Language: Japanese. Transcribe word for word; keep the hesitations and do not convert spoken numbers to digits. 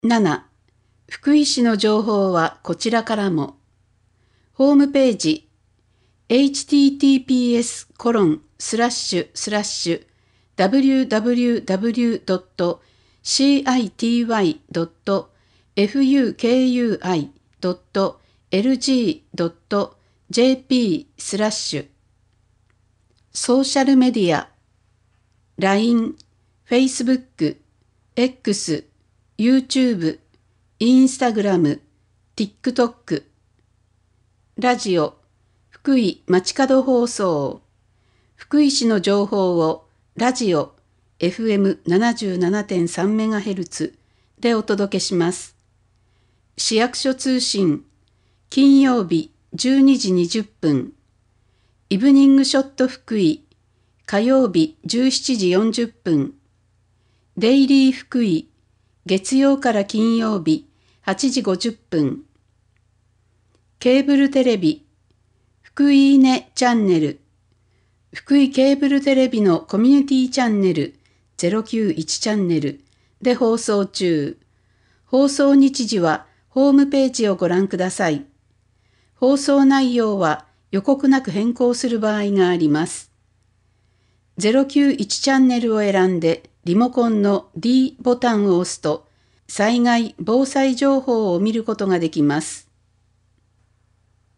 なな. 福井市の情報はこちらからも。ホームページ エイチティーティーピーエスコロンスラッシュスラッシュダブリューダブリューダブリュードットシーアイティーワイドットエフユーケーユーアイドットエルジードットジェーピースラッシュソーシャルメディア ライン、Facebook、X、YouTube、Instagram、TikTok、ラジオ、福井街角放送、福井市の情報をラジオ エフエムななじゅうななてんさんメガヘルツ でお届けします。市役所通信、金曜日じゅうにじにじゅっぷん、イブニングショット福井、火曜日じゅうしちじよんじゅっぷん、デイリー福井、月曜から金曜日はちじごじゅっぷん、ケーブルテレビ、福井ねチャンネル、福井ケーブルテレビのコミュニティチャンネルゼロきゅういちチャンネルで放送中。放送日時はホームページをご覧ください。放送内容は予告なく変更する場合があります。ゼロきゅういちチャンネルを選んでリモコンの D ボタンを押すと災害・防災情報を見ることができます。